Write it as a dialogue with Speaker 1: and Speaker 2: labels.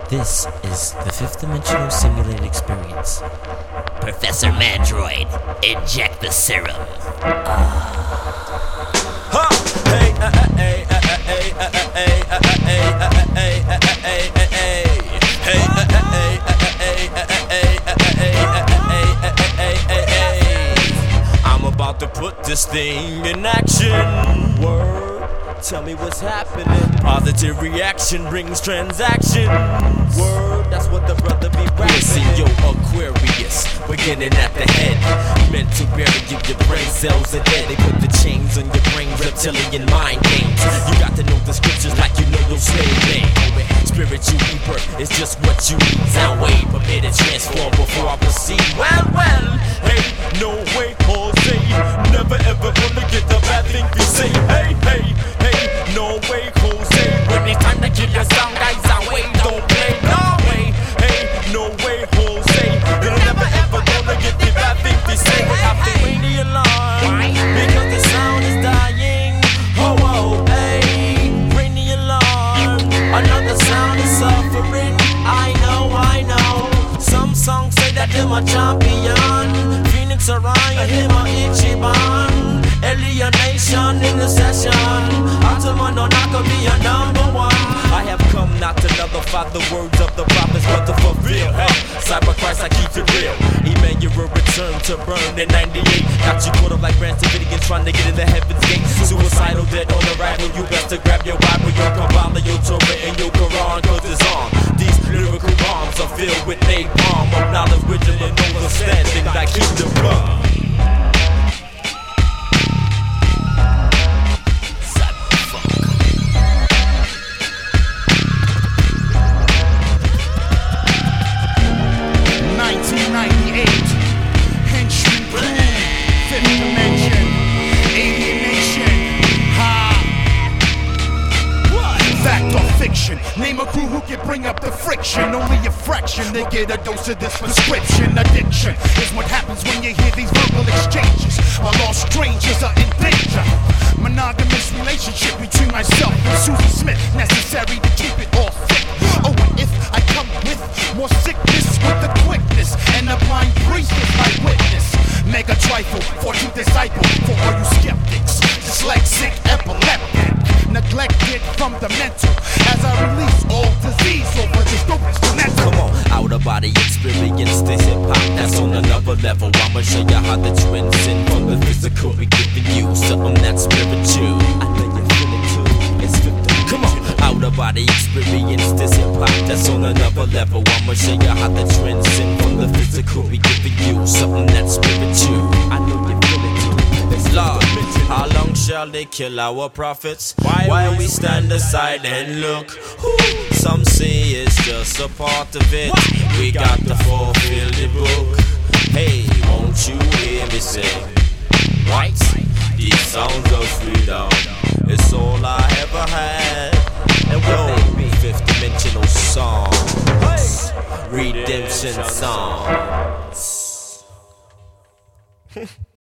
Speaker 1: This is the fifth dimensional simulated experience.
Speaker 2: Professor Mandroid, inject the serum.
Speaker 3: I'm about to put this thing in action. Word. Tell me what's happening. Positive reaction brings transaction. Word, that's what the brother be rapping. Listen, yo, Aquarius, beginning at the head. Meant to bury you, your brain cells are dead. They put the chains on your brain, reptilian mind games. You got to know the scriptures like you know your slave name. Spiritual rebirth is just what you need. Sound wave, permit it transform before I proceed. Well, hey, no way, Jose. Never ever gonna get the bad thing you say. Hey, no way, Jose. When it's time to kill your sound guys away, don't play. No way, hey, no way, Jose. You're never ever gonna get the bad thing you say. We have to ring the alarm because the sound is dying. Oh, hey, ring the alarm. Another sound is suffering. I know. Some songs say that they're my champion. Phoenix Orion, him a Ichiban. Alienation in the session. Ultima no not gonna be a number one. I have come not to nullify the words of the prophets, but to fulfill. Cyber Christ, I keep it real. Emmanuel return to burn in 98. Got you caught up like Branch Davidians trying to get in the heaven's gate. Suicidal, dead on arrival. You best to grab your Bible, your Kabbalah, your Torah, and your Quran, cause it's on. These lyrical bombs are filled with napalm of knowledge, wisdom, and understanding that keep the blood.
Speaker 4: 1998, Henchman Crew, Fifth Dimension, Alienation, Fact or fiction, name a crew who can bring up the friction. Only a fraction, they get a dose of this prescription. Addiction is what happens when you hear these verbal exchanges. While all strangers are in danger. Monogamous relationship between myself and Susan Smith, necessary to keep it all thick. Oh, and if I come with more sickness with the quickness, and a blind priest is my witness. Mega trifle, fortune disciple for all you skeptics. Dyslexic, epileptic, neglected from the mental. As I release all disease over this dope instrumental.
Speaker 3: Come on, out of body experience, this hip hop that's on another level. I'ma show you how the twins sin from the physical. We giving you something that's spiritual. I know you feel it too. It's 50. Come on, out of body experience, this hip hop that's on another level. I'ma show you how the twins sin from the physical. We giving you something that's spiritual. I know you feel it too. Lord, how long shall they kill our prophets? Why we stand aside and look? Some say it's just a part of it. We got to fulfill the book. Hey, won't you hear me sing? Right? These songs of freedom, it's all I ever had. And what they be? Fifth dimensional songs, redemption songs.